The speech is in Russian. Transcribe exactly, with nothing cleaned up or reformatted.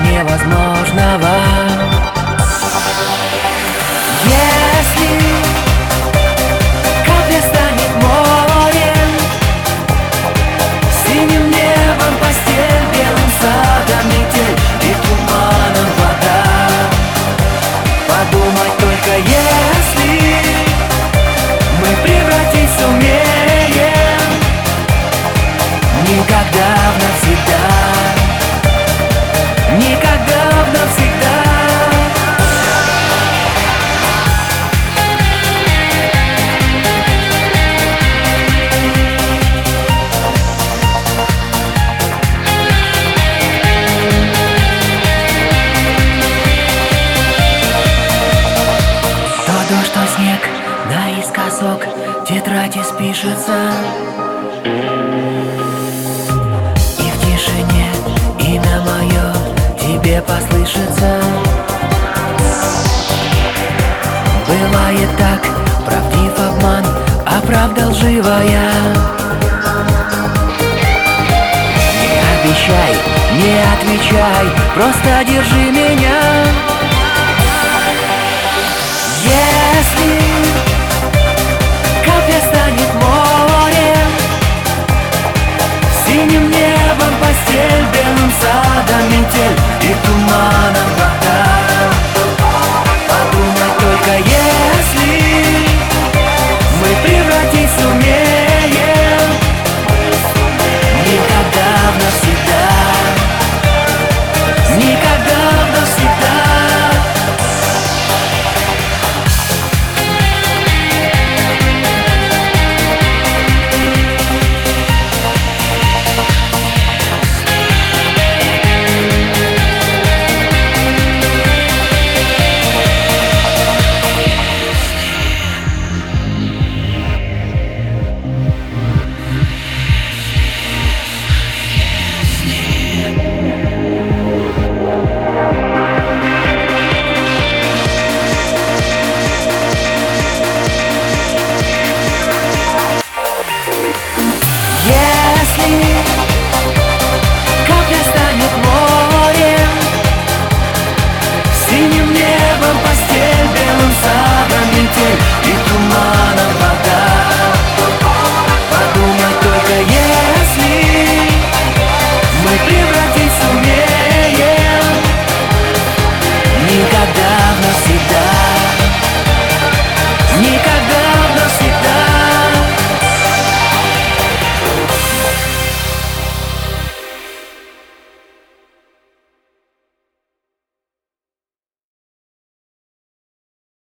невозможного. Если капля станет морем, синим небом постель, белым садом метель и туманом вода. Подумать только, если мы превратить сумеем, никогда в навсегда, никогда в навсегда. То дождь, то снег, наискосок тетрадь испишется, и в тишине имя мое тебе послышится. Бывает так, правдив обман, а правда лживая. Не обещай, не отвечай, просто держи меня. Если капля станет морем, синим небом постель, белым садом метель